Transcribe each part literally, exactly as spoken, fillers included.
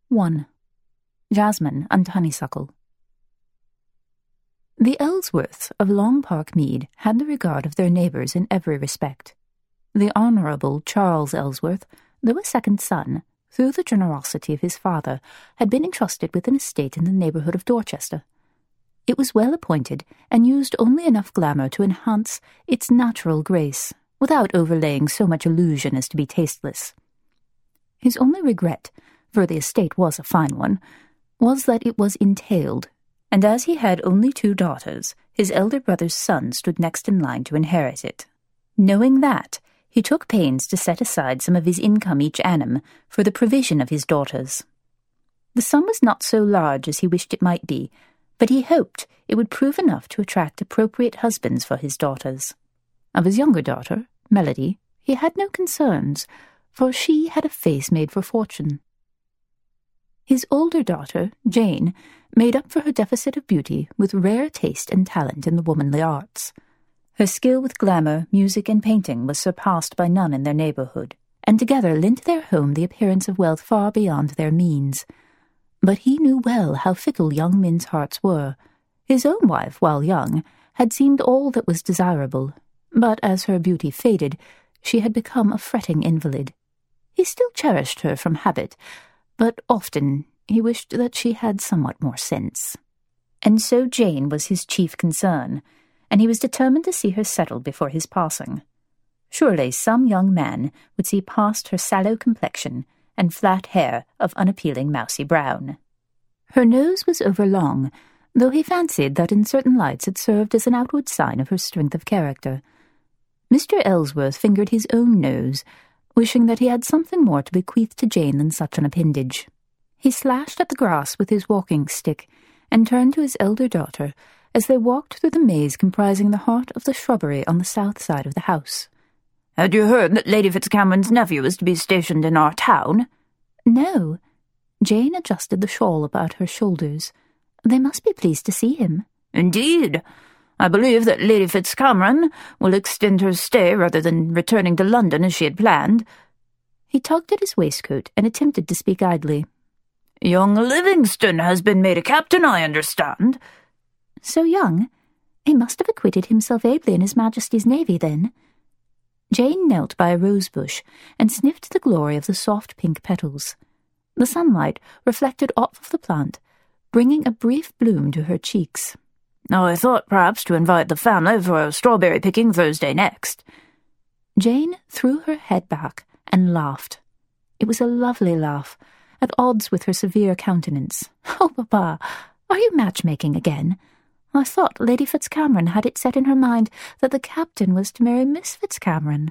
one. Jasmine and Honeysuckle. The Ellsworths of Long Park Mead had the regard of their neighbours in every respect. The Honourable Charles Ellsworth, though a second son, through the generosity of his father, had been entrusted with an estate in the neighbourhood of Dorchester. It was well appointed, and used only enough glamour to enhance its natural grace, without overlaying so much illusion as to be tasteless. His only regret, for the estate was a fine one, was that it was entailed, and as he had only two daughters, his elder brother's son stood next in line to inherit it. Knowing that, he took pains to set aside some of his income each annum for the provision of his daughters. The sum was not so large as he wished it might be, but he hoped it would prove enough to attract appropriate husbands for his daughters. Of his younger daughter, Melody, he had no concerns, for she had a face made for fortune. His older daughter, Jane, made up for her deficit of beauty with rare taste and talent in the womanly arts. Her skill with glamour, music, and painting was surpassed by none in their neighbourhood, and together lent their home the appearance of wealth far beyond their means. But he knew well how fickle young men's hearts were. His own wife, while young, had seemed all that was desirable, but as her beauty faded, she had become a fretting invalid. He still cherished her from habit, but often he wished that she had somewhat more sense. And so Jane was his chief concern, and he was determined to see her settled before his passing. Surely some young man would see past her sallow complexion and flat hair of unappealing mousy brown. Her nose was overlong, though he fancied that in certain lights it served as an outward sign of her strength of character. Mister Ellsworth fingered his own nose, wishing that he had something more to bequeath to Jane than such an appendage. He slashed at the grass with his walking stick, and turned to his elder daughter as they walked through the maze comprising the heart of the shrubbery on the south side of the house. "Had you heard that Lady Fitzcameron's nephew is to be stationed in our town?" "No." Jane adjusted the shawl about her shoulders. "They must be pleased to see him." "Indeed. I believe that Lady Fitzcameron will extend her stay rather than returning to London as she had planned." He tugged at his waistcoat and attempted to speak idly. "Young Livingston has been made a captain, I understand." "So young? He must have acquitted himself ably in His Majesty's Navy, then." Jane knelt by a rose-bush and sniffed the glory of the soft pink petals. The sunlight reflected off of the plant, bringing a brief bloom to her cheeks. "I thought perhaps to invite the family for strawberry picking Thursday next." Jane threw her head back and laughed. It was a lovely laugh, at odds with her severe countenance. "Oh, Papa, are you matchmaking again? I thought Lady Fitzcameron had it set in her mind that the captain was to marry Miss Fitzcameron."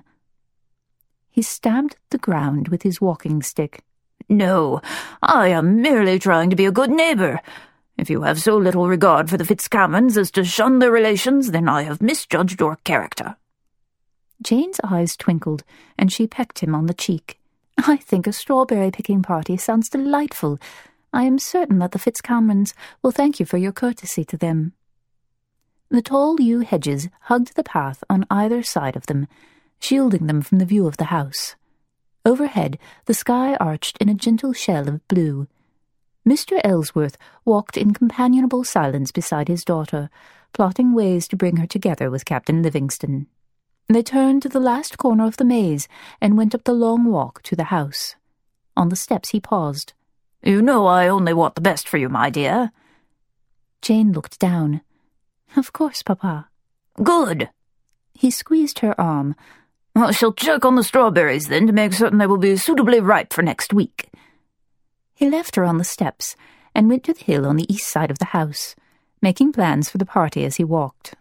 He stabbed the ground with his walking stick. "No, I am merely trying to be a good neighbour. If you have so little regard for the Fitzcamerons as to shun their relations, then I have misjudged your character." Jane's eyes twinkled, and she pecked him on the cheek. "I think a strawberry-picking party sounds delightful. I am certain that the Fitzcamerons will thank you for your courtesy to them." The tall yew hedges hugged the path on either side of them, shielding them from the view of the house. Overhead, the sky arched in a gentle shell of blue. Mister Ellsworth walked in companionable silence beside his daughter, plotting ways to bring her together with Captain Livingston. They turned to the last corner of the maze and went up the long walk to the house. On the steps he paused. "You know I only want the best for you, my dear." Jane looked down. "Of course, Papa." "Good." He squeezed her arm. "I shall check on the strawberries, then, to make certain they will be suitably ripe for next week." He left her on the steps and went to the hill on the east side of the house, making plans for the party as he walked.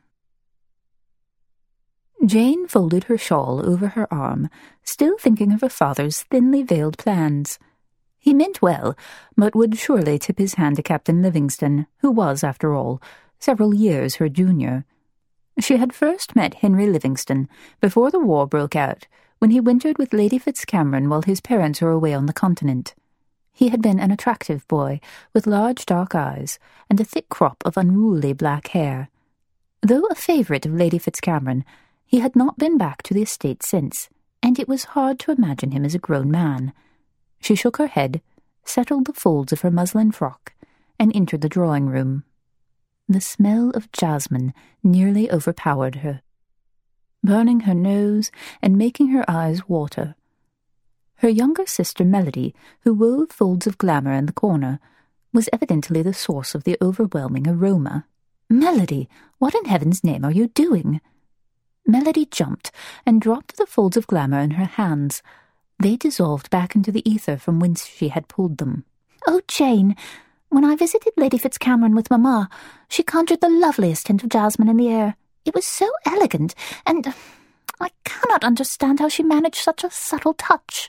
Jane folded her shawl over her arm, still thinking of her father's thinly veiled plans. He meant well, but would surely tip his hand to Captain Livingston, who was, after all, several years her junior. She had first met Henry Livingston before the war broke out, when he wintered with Lady Fitzcameron while his parents were away on the continent. He had been an attractive boy, with large dark eyes and a thick crop of unruly black hair. Though a favourite of Lady Fitzcameron, he had not been back to the estate since, and it was hard to imagine him as a grown man. She shook her head, settled the folds of her muslin frock, and entered the drawing-room. The smell of jasmine nearly overpowered her, burning her nose and making her eyes water. Her younger sister Melody, who wove folds of glamour in the corner, was evidently the source of the overwhelming aroma. "Melody, what in heaven's name are you doing?" Melody jumped and dropped the folds of glamour in her hands. They dissolved back into the ether from whence she had pulled them. "Oh, Jane, when I visited Lady Fitzcameron with Mamma, she conjured the loveliest hint of jasmine in the air. It was so elegant, and I cannot understand how she managed such a subtle touch."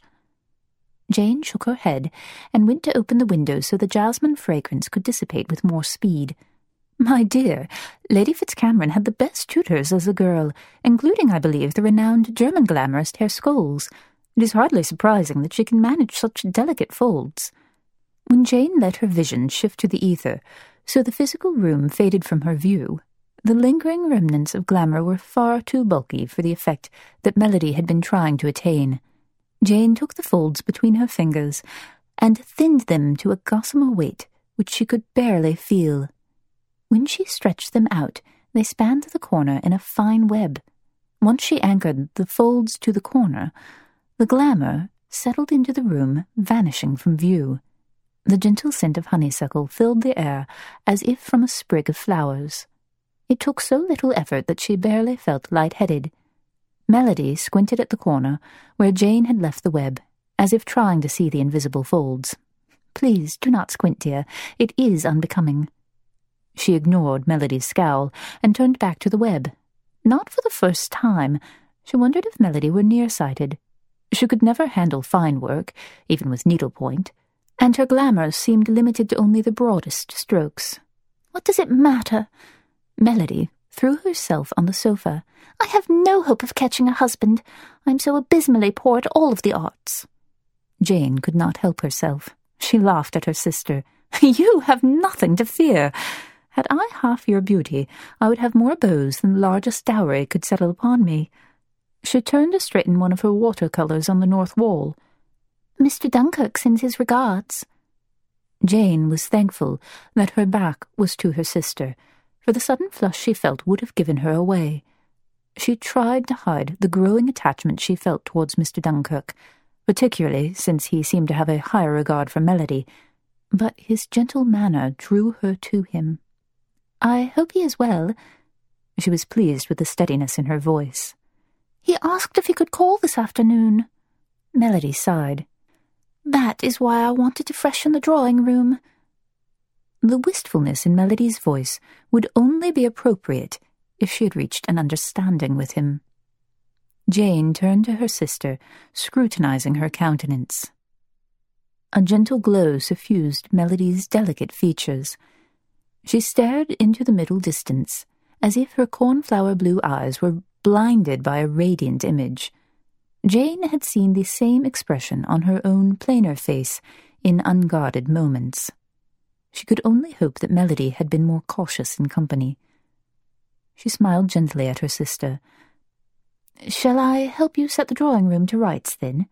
Jane shook her head and went to open the window so the jasmine fragrance could dissipate with more speed. "My dear, Lady Fitzcameron had the best tutors as a girl, including, I believe, the renowned German glamourist Herr Scholes. It is hardly surprising that she can manage such delicate folds." When Jane let her vision shift to the ether, so the physical room faded from her view, the lingering remnants of glamour were far too bulky for the effect that Melody had been trying to attain. Jane took the folds between her fingers and thinned them to a gossamer weight which she could barely feel. When she stretched them out, they spanned the corner in a fine web. Once she anchored the folds to the corner, the glamour settled into the room, vanishing from view. The gentle scent of honeysuckle filled the air as if from a sprig of flowers. It took so little effort that she barely felt light-headed. Melody squinted at the corner, where Jane had left the web, as if trying to see the invisible folds. "Please do not squint, dear. It is unbecoming." She ignored Melody's scowl and turned back to the web. Not for the first time, she wondered if Melody were nearsighted. She could never handle fine work, even with needlepoint, and her glamour seemed limited to only the broadest strokes. "What does it matter?" Melody threw herself on the sofa. "I have no hope of catching a husband. I am so abysmally poor at all of the arts." Jane could not help herself. She laughed at her sister. "You have nothing to fear. Had I half your beauty, I would have more beaux than the largest dowry could settle upon me." She turned to straighten one of her watercolours on the north wall. "Mister Dunkirk sends his regards." Jane was thankful that her back was to her sister, for the sudden flush she felt would have given her away. She tried to hide the growing attachment she felt towards Mister Dunkirk, particularly since he seemed to have a higher regard for Melody, but his gentle manner drew her to him. "I hope he is well." She was pleased with the steadiness in her voice. "He asked if he could call this afternoon." Melody sighed. "That is why I wanted to freshen the drawing-room." The wistfulness in Melody's voice would only be appropriate if she had reached an understanding with him. Jane turned to her sister, scrutinizing her countenance. A gentle glow suffused Melody's delicate features. She stared into the middle distance, as if her cornflower blue eyes were blinded by a radiant image. Jane had seen the same expression on her own plainer face in unguarded moments. She could only hope that Melody had been more cautious in company. She smiled gently at her sister. "Shall I help you set the drawing-room to rights, then?"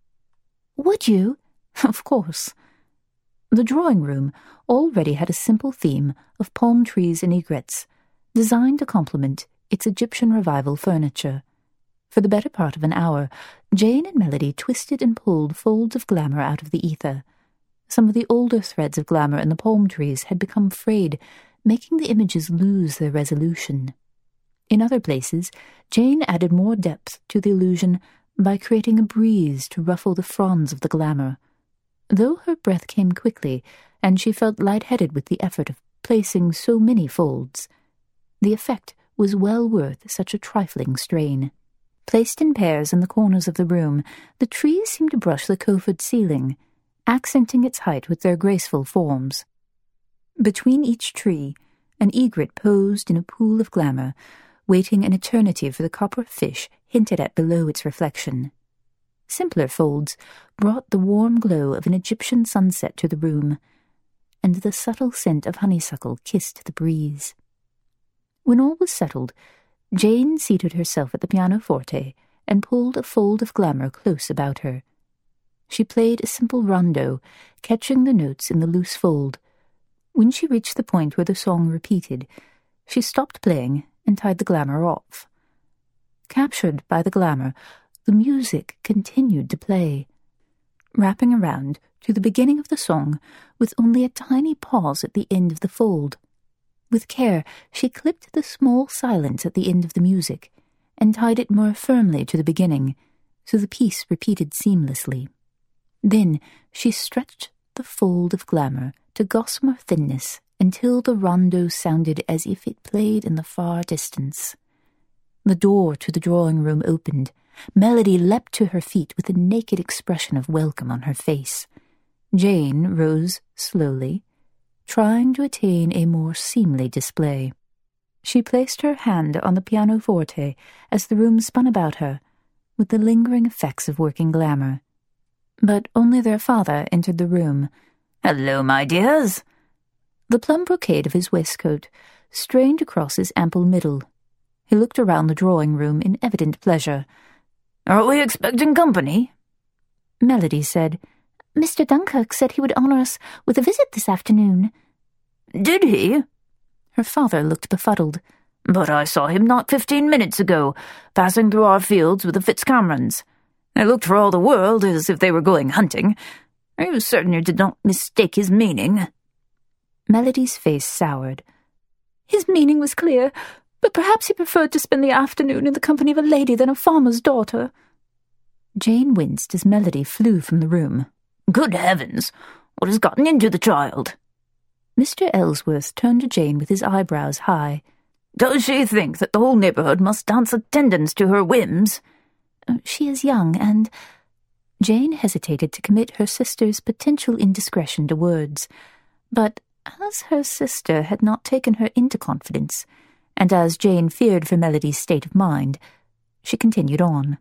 "Would you?" "Of course." The drawing-room already had a simple theme of palm trees and egrets, designed to complement its Egyptian revival furniture. For the better part of an hour, Jane and Melody twisted and pulled folds of glamour out of the ether. Some of the older threads of glamour in the palm trees had become frayed, making the images lose their resolution. In other places, Jane added more depth to the illusion by creating a breeze to ruffle the fronds of the glamour. Though her breath came quickly, and she felt light-headed with the effort of placing so many folds, the effect was well worth such a trifling strain. Placed in pairs in the corners of the room, the trees seemed to brush the coffered ceiling, accenting its height with their graceful forms. Between each tree, an egret posed in a pool of glamour, waiting an eternity for the copper fish hinted at below its reflection. Simpler folds brought the warm glow of an Egyptian sunset to the room, and the subtle scent of honeysuckle kissed the breeze. When all was settled, Jane seated herself at the pianoforte and pulled a fold of glamour close about her. She played a simple rondo, catching the notes in the loose fold. When she reached the point where the song repeated, she stopped playing and tied the glamour off. Captured by the glamour, the music continued to play, wrapping around to the beginning of the song with only a tiny pause at the end of the fold. With care, she clipped the small silence at the end of the music and tied it more firmly to the beginning, so the piece repeated seamlessly. Then she stretched the fold of glamour to gossamer thinness until the rondo sounded as if it played in the far distance. The door to the drawing-room opened. Melody leapt to her feet with a naked expression of welcome on her face. Jane rose slowly, trying to attain a more seemly display. She placed her hand on the pianoforte as the room spun about her, with the lingering effects of working glamour. But only their father entered the room. "Hello, my dears." The plum brocade of his waistcoat strained across his ample middle. He looked around the drawing-room in evident pleasure. "Are we expecting company?" Melody said, "Mister Dunkirk said he would honour us with a visit this afternoon." "Did he?" Her father looked befuddled. "But I saw him not fifteen minutes ago, passing through our fields with the Fitzcamerons. They looked for all the world as if they were going hunting. Are you certain you did not mistake his meaning?" Melody's face soured. "His meaning was clear, but perhaps he preferred to spend the afternoon in the company of a lady than a farmer's daughter." Jane winced as Melody flew from the room. "Good heavens! What has gotten into the child?" Mister Ellsworth turned to Jane with his eyebrows high. "Does she think that the whole neighbourhood must dance attendance to her whims?" "She is young, and—" Jane hesitated to commit her sister's potential indiscretion to words, but as her sister had not taken her into confidence, and as Jane feared for Melody's state of mind, she continued on.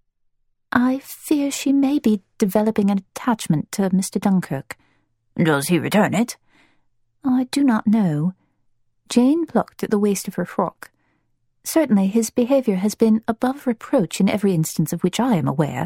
"I fear she may be developing an attachment to Mister Dunkirk." "Does he return it?" "I do not know." Jane plucked at the waist of her frock. "Certainly his behaviour has been above reproach in every instance of which I am aware."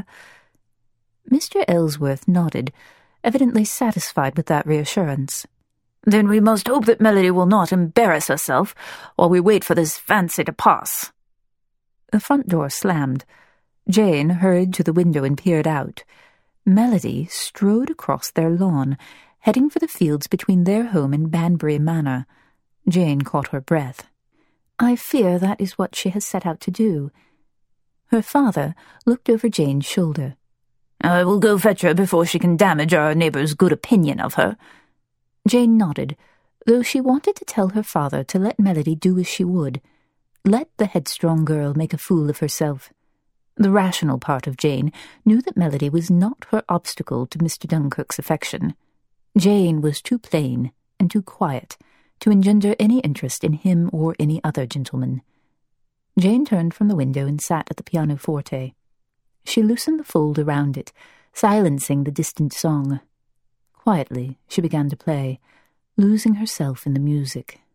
Mister Ellsworth nodded, evidently satisfied with that reassurance. "Then we must hope that Melody will not embarrass herself while we wait for this fancy to pass." The front door slammed. Jane hurried to the window and peered out. Melody strode across their lawn, heading for the fields between their home and Banbury Manor. Jane caught her breath. "I fear that is what she has set out to do." Her father looked over Jane's shoulder. "I will go fetch her before she can damage our neighbour's good opinion of her." Jane nodded, though she wanted to tell her father to let Melody do as she would. Let the headstrong girl make a fool of herself. The rational part of Jane knew that Melody was not her obstacle to Mister Dunkirk's affection. Jane was too plain and too quiet to engender any interest in him or any other gentleman. Jane turned from the window and sat at the pianoforte. She loosened the fold around it, silencing the distant song. Quietly, she began to play, losing herself in the music.